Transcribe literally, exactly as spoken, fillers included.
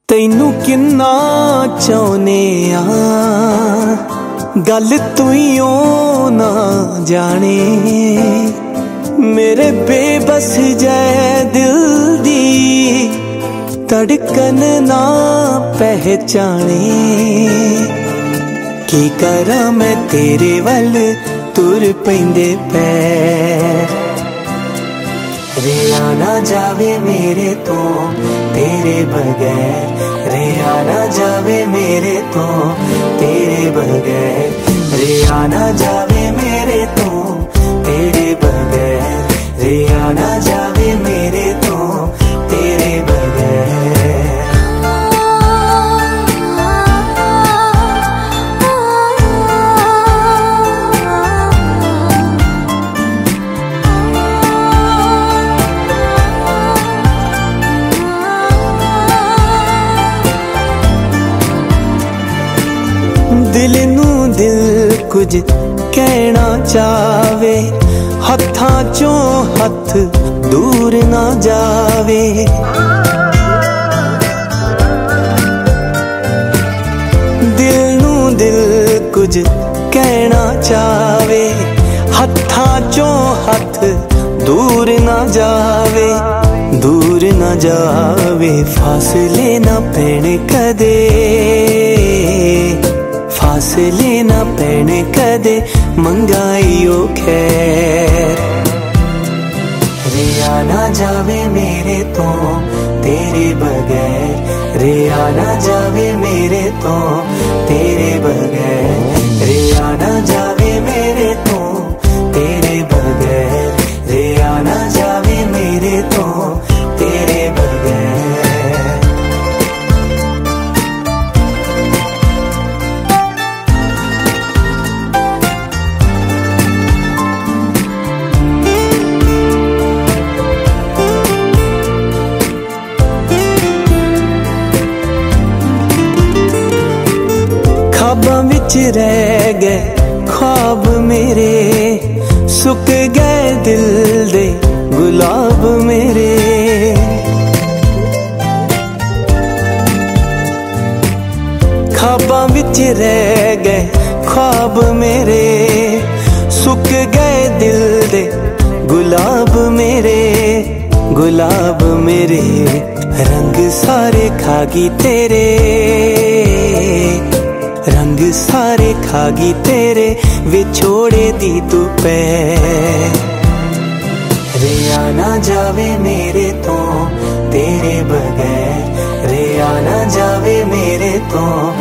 तैनू किन्ना चाहने आ गल तुइयों ना जाने मेरे बेबस जै दिल दी धड़कन ना पहचाने की करा मैं तेरे वल तुर पैंदे पैर रिया ना जावे मेरे तो तेरे बगैर रिया ना जावे मेरे तो तेरे बगैर रिया ना जावे मेरे तो तेरे बगैर रिया ना जावे मेरे तो तेरे बगैर। दिल नू दिल कुछ कहना चावे हत्थां चों हथ दूर ना जावे दिल नू दिल कुछ कहना चावे हत्थां चों हथ दूर ना जावे दूर ना जावे फासले ना पैण कदे फासले ना पैण कदे मंगाइयो खैर रिया ना जावे मेरे तो तेरे बगैर रिया ना जावे मेरे तो तेरे बगैर रिया ना जावे मेरे तो तेरे बगैर रिया ना जावे मेरे तो तेरे बगैर। ख्वाबां विच रह गए ख्वाब मेरे सुक गए दिल दे गुलाब मेरे ख्वाबां विच रह गए ख्वाब मेरे सुक गए दिल दे गुलाब मेरे गुलाब मेरे रंग सारे खागी तेरे रंग सारे खागी तेरे विछोड़े दी तू पै रिया ना जावे मेरे तो तेरे बगैर रिया ना जावे मेरे तो